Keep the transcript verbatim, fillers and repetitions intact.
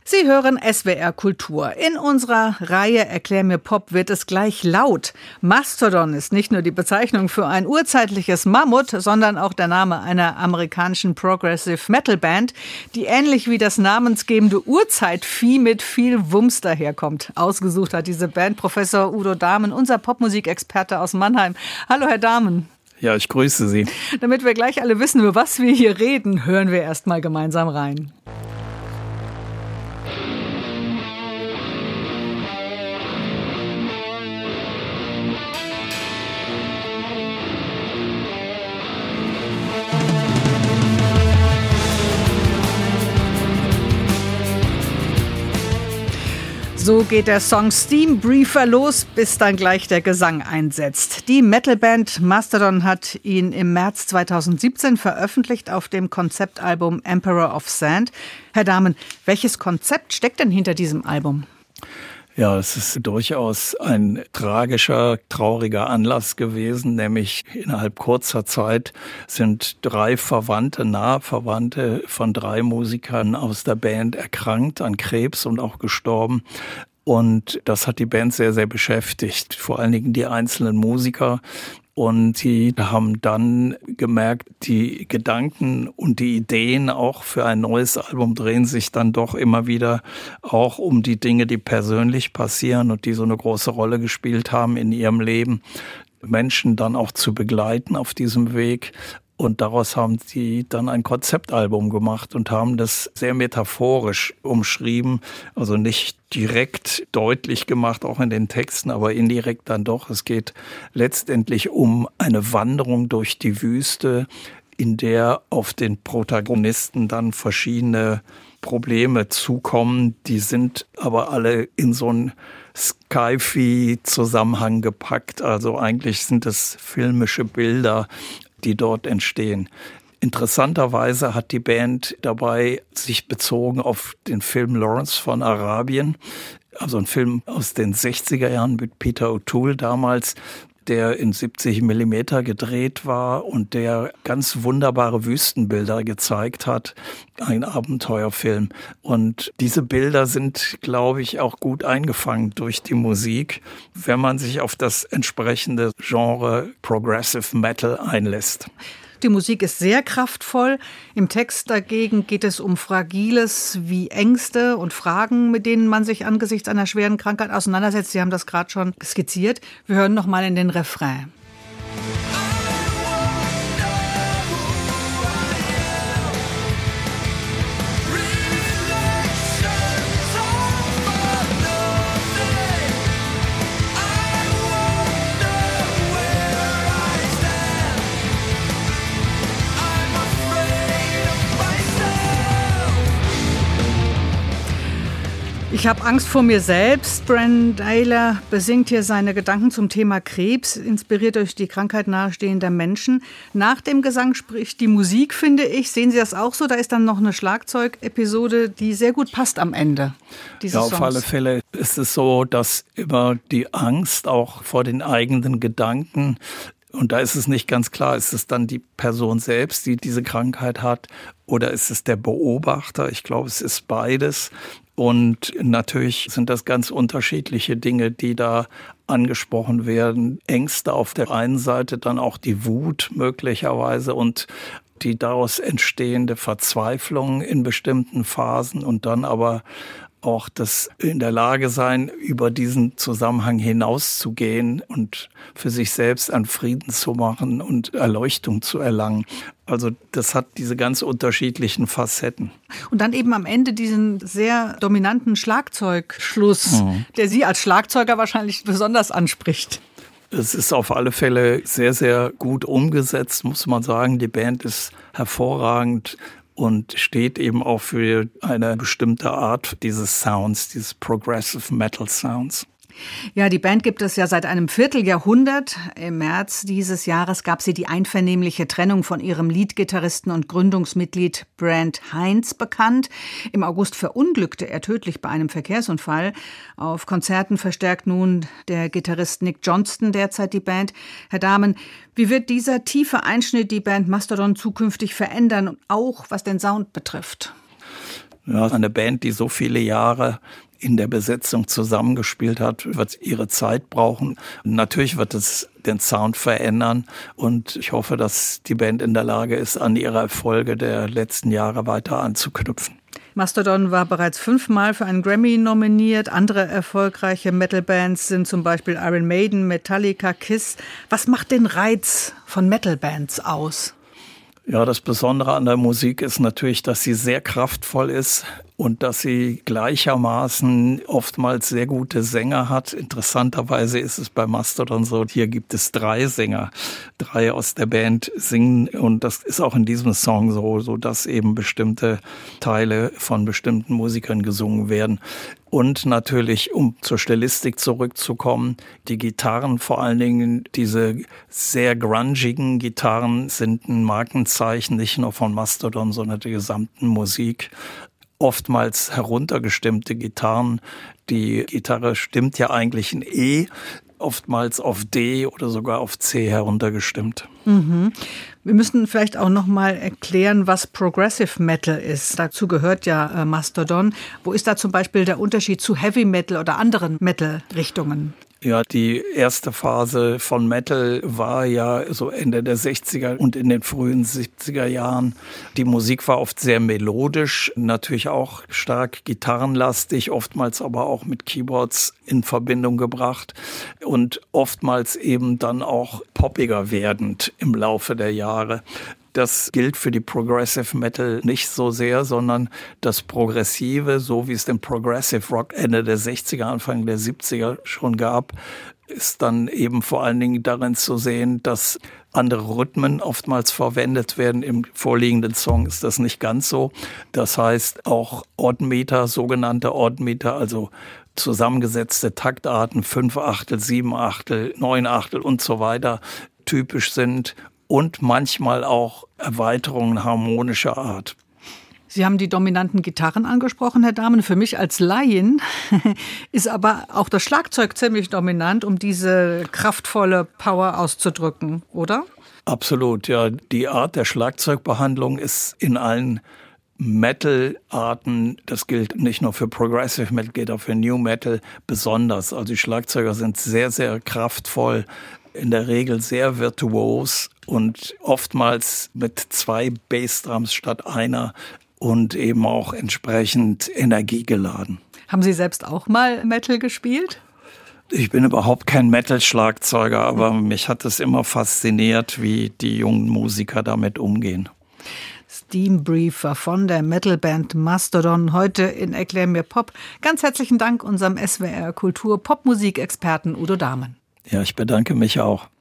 Sie hören S W R Kultur. In unserer Reihe Erklär mir Pop wird es gleich laut. Mastodon ist nicht nur die Bezeichnung für ein urzeitliches Mammut, sondern auch der Name einer amerikanischen Progressive Metal Band, die ähnlich wie das namensgebende Urzeitvieh mit viel Wumms daherkommt. Ausgesucht hat diese Band Professor Udo Dahmen, unser Popmusikexperte aus Mannheim. Hallo, Herr Dahmen. Ja, ich grüße Sie. Damit wir gleich alle wissen, über was wir hier reden, hören wir erst mal gemeinsam rein. So geht der Song Steam Briefer los, bis dann gleich der Gesang einsetzt. Die Metalband Mastodon hat ihn im März zweitausendsiebzehn veröffentlicht auf dem Konzeptalbum Emperor of Sand. Herr Dahmen, welches Konzept steckt denn hinter diesem Album? Ja, es ist durchaus ein tragischer, trauriger Anlass gewesen, nämlich innerhalb kurzer Zeit sind drei Verwandte, nahe Verwandte von drei Musikern aus der Band erkrankt an Krebs und auch gestorben. Und das hat die Band sehr, sehr beschäftigt, vor allen Dingen die einzelnen Musiker. Und sie haben dann gemerkt, die Gedanken und die Ideen auch für ein neues Album drehen sich dann doch immer wieder auch um die Dinge, die persönlich passieren und die so eine große Rolle gespielt haben in ihrem Leben. Menschen dann auch zu begleiten auf diesem Weg. Und daraus haben sie dann ein Konzeptalbum gemacht und haben das sehr metaphorisch umschrieben. Also nicht direkt deutlich gemacht, auch in den Texten, aber indirekt dann doch. Es geht letztendlich um eine Wanderung durch die Wüste, in der auf den Protagonisten dann verschiedene Probleme zukommen. Die sind aber alle in so einen Sci-Fi-Zusammenhang gepackt. Also eigentlich sind es filmische Bilder, die dort entstehen. Interessanterweise hat die Band dabei sich bezogen auf den Film Lawrence von Arabien, also ein Film aus den sechziger Jahren mit Peter O'Toole damals, der in siebzig Millimeter gedreht war und der ganz wunderbare Wüstenbilder gezeigt hat. Ein Abenteuerfilm. Und diese Bilder sind, glaube ich, auch gut eingefangen durch die Musik, wenn man sich auf das entsprechende Genre Progressive Metal einlässt. Die Musik ist sehr kraftvoll. Im Text dagegen geht es um Fragiles wie Ängste und Fragen, mit denen man sich angesichts einer schweren Krankheit auseinandersetzt. Sie haben das gerade schon skizziert. Wir hören noch mal in den Refrain. Ich habe Angst vor mir selbst. Brann Dailor besingt hier seine Gedanken zum Thema Krebs, inspiriert durch die Krankheit nahestehender Menschen. Nach dem Gesang spricht die Musik, finde ich. Sehen Sie das auch so? Da ist dann noch eine Schlagzeugepisode, die sehr gut passt am Ende dieses Ja, auf Songs. alle Fälle ist es so, dass immer die Angst auch vor den eigenen Gedanken, und da ist es nicht ganz klar, ist es dann die Person selbst, die diese Krankheit hat, oder ist es der Beobachter? Ich glaube, es ist beides. Und natürlich sind das ganz unterschiedliche Dinge, die da angesprochen werden. Ängste auf der einen Seite, dann auch die Wut möglicherweise und die daraus entstehende Verzweiflung in bestimmten Phasen und dann aber auch das in der Lage sein, über diesen Zusammenhang hinauszugehen und für sich einen einen Frieden zu machen und Erleuchtung zu erlangen. Also das hat diese ganz unterschiedlichen Facetten. Und dann eben am Ende diesen sehr dominanten Schlagzeugschluss, mhm. der Sie als Schlagzeuger wahrscheinlich besonders anspricht. Es ist auf alle Fälle sehr, sehr gut umgesetzt, muss man sagen. Die Band ist hervorragend und steht eben auch für eine bestimmte Art dieses Sounds, dieses Progressive Metal Sounds. Ja, die Band gibt es ja seit einem Vierteljahrhundert. Im März dieses Jahres gab sie die einvernehmliche Trennung von ihrem Leadgitarristen und Gründungsmitglied Brent Hinds bekannt. Im August verunglückte er tödlich bei einem Verkehrsunfall. Auf Konzerten verstärkt nun der Gitarrist Nick Johnston derzeit die Band. Herr Dahmen, wie wird dieser tiefe Einschnitt die Band Mastodon zukünftig verändern, auch was den Sound betrifft? Ja, eine Band, die so viele Jahre in der Besetzung zusammengespielt hat, wird ihre Zeit brauchen. Natürlich wird es den Sound verändern und ich hoffe, dass die Band in der Lage ist, an ihre Erfolge der letzten Jahre weiter anzuknüpfen. Mastodon war bereits fünfmal für einen Grammy nominiert. Andere erfolgreiche Metal-Bands sind zum Beispiel Iron Maiden, Metallica, Kiss. Was macht den Reiz von Metal-Bands aus? Ja, das Besondere an der Musik ist natürlich, dass sie sehr kraftvoll ist und dass sie gleichermaßen oftmals sehr gute Sänger hat. Interessanterweise ist es bei Mastodon so, hier gibt es drei Sänger, drei aus der Band singen und das ist auch in diesem Song so, so dass eben bestimmte Teile von bestimmten Musikern gesungen werden. Und natürlich, um zur Stilistik zurückzukommen, die Gitarren, vor allen Dingen diese sehr grungigen Gitarren, sind ein Markenzeichen nicht nur von Mastodon, sondern der gesamten Musik. Oftmals heruntergestimmte Gitarren. Die Gitarre stimmt ja eigentlich in E, oftmals auf D oder sogar auf C heruntergestimmt. Mhm. Wir müssen vielleicht auch noch mal erklären, was Progressive Metal ist. Dazu gehört ja äh, Mastodon. Wo ist da zum Beispiel der Unterschied zu Heavy Metal oder anderen Metal-Richtungen? Ja, die erste Phase von Metal war ja so Ende der sechziger und in den frühen siebziger Jahren. Die Musik war oft sehr melodisch, natürlich auch stark gitarrenlastig, oftmals aber auch mit Keyboards in Verbindung gebracht und oftmals eben dann auch poppiger werdend im Laufe der Jahre. Das gilt für die Progressive Metal nicht so sehr, sondern das Progressive, so wie es den Progressive Rock Ende der sechziger, Anfang der siebziger schon gab, ist dann eben vor allen Dingen darin zu sehen, dass andere Rhythmen oftmals verwendet werden. Im vorliegenden Song ist das nicht ganz so. Das heißt auch Oddmeter, sogenannte Oddmeter, also zusammengesetzte Taktarten, fünf Achtel, sieben Achtel, neun Achtel und so weiter, typisch sind. Und manchmal auch Erweiterungen harmonischer Art. Sie haben die dominanten Gitarren angesprochen, Herr Dahmen. Für mich als Laien ist aber auch das Schlagzeug ziemlich dominant, um diese kraftvolle Power auszudrücken, oder? Absolut, ja. Die Art der Schlagzeugbehandlung ist in allen Metal-Arten, das gilt nicht nur für Progressive Metal, gilt auch für New Metal besonders. Also die Schlagzeuger sind sehr, sehr kraftvoll, in der Regel sehr virtuos und oftmals mit zwei Bassdrums statt einer und eben auch entsprechend energiegeladen. Haben Sie selbst auch mal Metal gespielt? Ich bin überhaupt kein Metal-Schlagzeuger, aber mich hat es immer fasziniert, wie die jungen Musiker damit umgehen. Steambriefer von der Metalband Mastodon, heute in Erklär mir Pop. Ganz herzlichen Dank unserem S W R Kultur Popmusikexperten Udo Dahmen. Ja, ich bedanke mich auch.